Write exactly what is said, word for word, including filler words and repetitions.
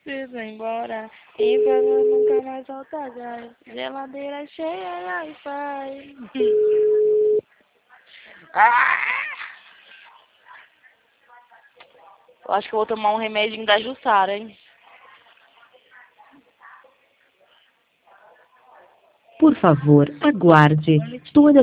Preciso ir embora. E pra eu nunca mais voltar já. Geladeira cheia, Wi-Fi. Ah! Eu acho que eu vou tomar um remedinho da Jussara, hein? Por favor, aguarde. Toda